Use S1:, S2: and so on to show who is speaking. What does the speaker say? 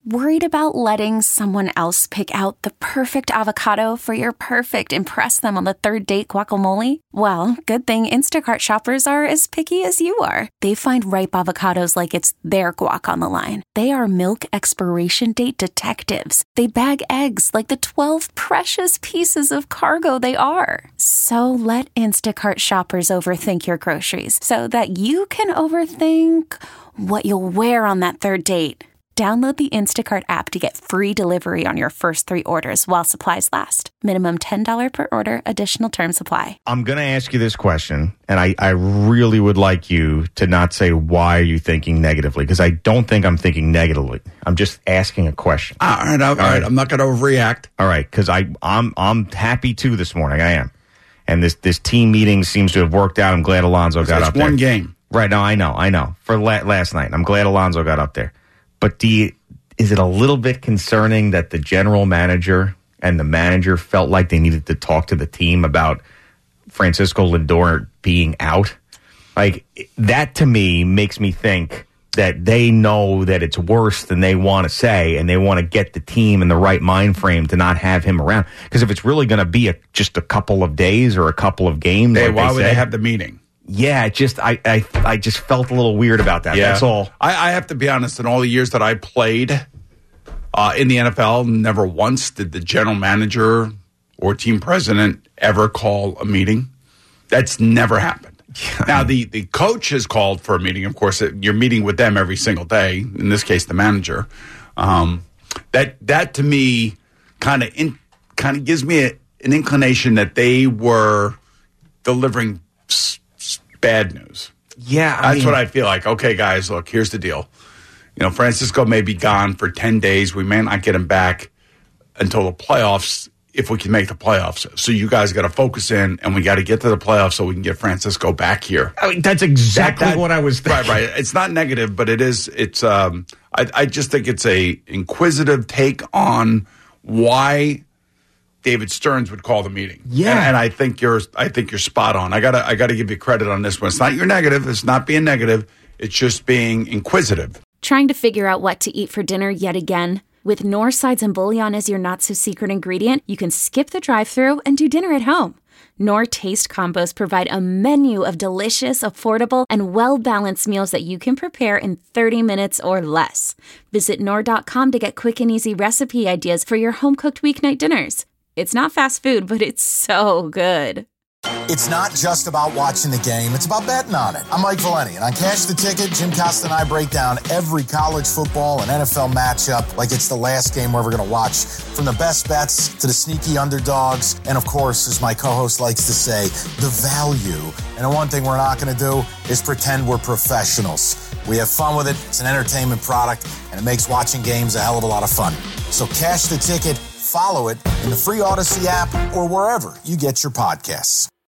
S1: Worried about letting someone else pick out the perfect avocado for your perfect impress them on the third date guacamole? Well, good thing Instacart shoppers are as picky as you are. They find ripe avocados like it's their guac on the line. They are milk expiration date detectives. They bag eggs like the 12 precious pieces of cargo they are. So let Instacart shoppers overthink your groceries so that you can overthink what you'll wear on that third date. Download the Instacart app to get free delivery on your first 3 orders while supplies last. Minimum $10 per order. Additional terms apply.
S2: I'm going to ask you this question, and I really would like you to not say, why are you thinking negatively? Because I don't think I'm thinking negatively. I'm just asking a question.
S3: All right. I'm not going to overreact.
S2: All right, because I'm happy, too, this morning. I am. And this team meeting seems to have worked out. I'm glad Alonso got up there.
S3: It's one game.
S2: Right, no, I know. For last night. I'm glad Alonso got up there. But is it a little bit concerning that the general manager and the manager felt like they needed to talk to the team about Francisco Lindor being out? Like, that to me makes me think that they know that it's worse than they want to say, and they want to get the team in the right mind frame to not have him around. Because if it's really going to be just a couple of days or a couple of games,
S3: why would they have the meeting?
S2: Yeah, I just felt a little weird about that. Yeah. That's all.
S3: I have to be honest, in all the years that I played in the NFL, never once did the general manager or team president ever call a meeting. That's never happened. Yeah. Now, the coach has called for a meeting. Of course, you're meeting with them every single day, in this case, the manager. That to me kind of gives me an inclination that they were delivering bad news.
S2: Yeah,
S3: that's what I feel like. Okay, guys, look, here's the deal. Francisco may be gone for 10 days. We may not get him back until the playoffs, if we can make the playoffs. So you guys got to focus in, and we got to get to the playoffs so we can get Francisco back here.
S2: I mean, that's exactly what I was thinking.
S3: Right. It's not negative, but it is. It's. I just think it's a inquisitive take on why David Stearns would call the meeting.
S2: Yeah.
S3: And I think you're spot on. I gotta give you credit on this one. It's not your negative. It's not being negative. It's just being inquisitive.
S1: Trying to figure out what to eat for dinner yet again? With Knorr sides and bouillon as your not-so-secret ingredient, you can skip the drive-thru and do dinner at home. Knorr Taste Combos provide a menu of delicious, affordable, and well-balanced meals that you can prepare in 30 minutes or less. Visit Knorr.com to get quick and easy recipe ideas for your home-cooked weeknight dinners. It's not fast food, but it's so good.
S4: It's not just about watching the game. It's about betting on it. I'm Mike Valeni, and on Cash the Ticket, Jim Costa and I break down every college football and NFL matchup like it's the last game we're ever going to watch. From the best bets to the sneaky underdogs, and of course, as my co-host likes to say, the value. And the one thing we're not going to do is pretend we're professionals. We have fun with it. It's an entertainment product, and it makes watching games a hell of a lot of fun. So Cash the Ticket. Follow it in the free Odyssey app or wherever you get your podcasts.